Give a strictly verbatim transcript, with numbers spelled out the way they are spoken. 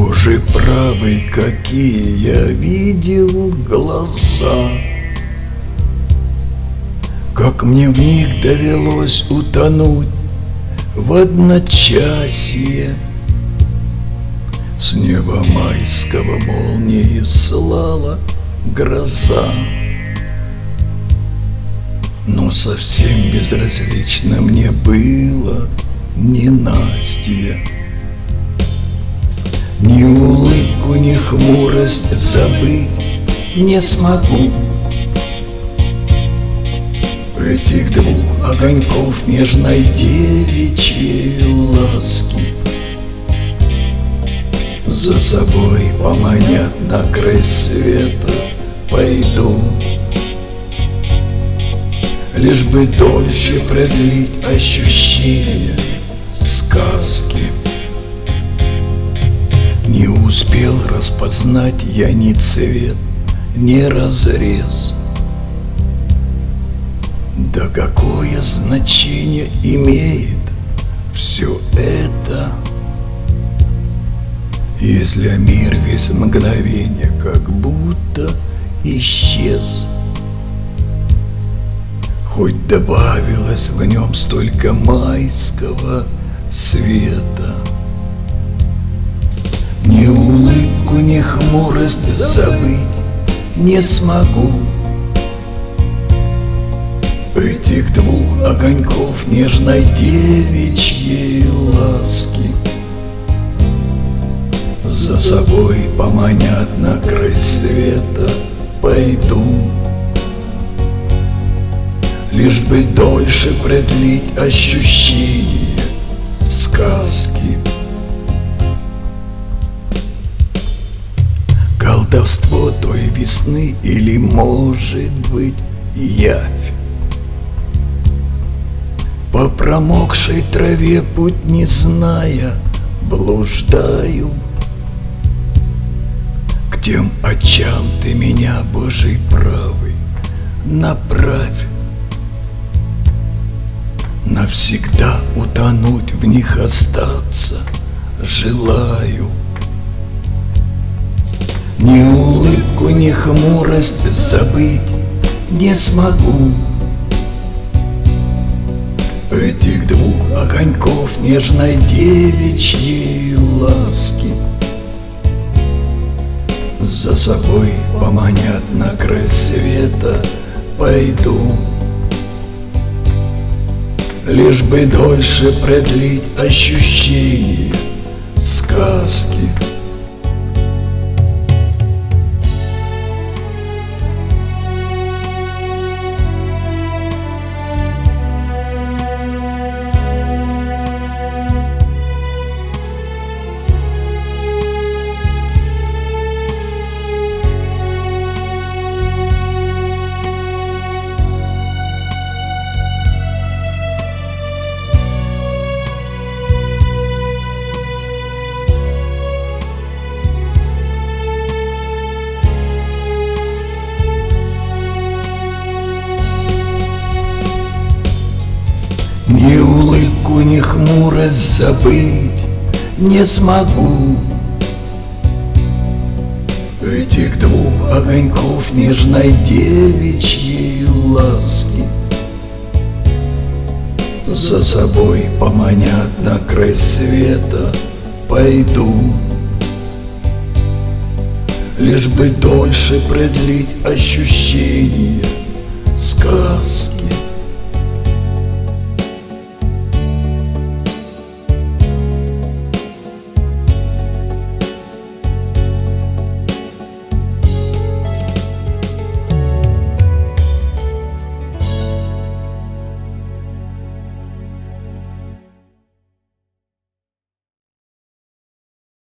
Боже правый, какие я видел глаза, как мне в них довелось утонуть в одночасье. С неба майского молнии слала гроза, но совсем безразлично мне было ненастье. Ни улыбку, ни хмурость забыть не смогу этих двух огоньков нежной девичьей ласки. За собой поманят на край света пойду, лишь бы дольше продлить ощущение сказки. Не успел распознать я ни цвет, ни разрез. Да какое значение имеет все это, если мир весь мгновение как будто исчез? Хоть добавилось в нем столько майского света. Ни улыбку, ни хмурость забыть не смогу этих двух огоньков нежной девичьей ласки. За собой поманят на край света пойду, лишь бы дольше продлить ощущение сказки. Колдовство той весны или, может быть, явь. По промокшей траве, путь не зная, блуждаю. К тем очам ты меня, Божий правый, направь. Навсегда утонуть в них, остаться желаю. Ни улыбку, ни хмурость забыть не смогу этих двух огоньков нежной девичьей ласки. За собой поманят на край света пойду, лишь бы дольше продлить ощущение сказки. Ни улыбку, ни хмурость забыть не смогу этих двух огоньков нежной девичьей ласки. За собой поманят на край света пойду, лишь бы дольше продлить ощущение сказки.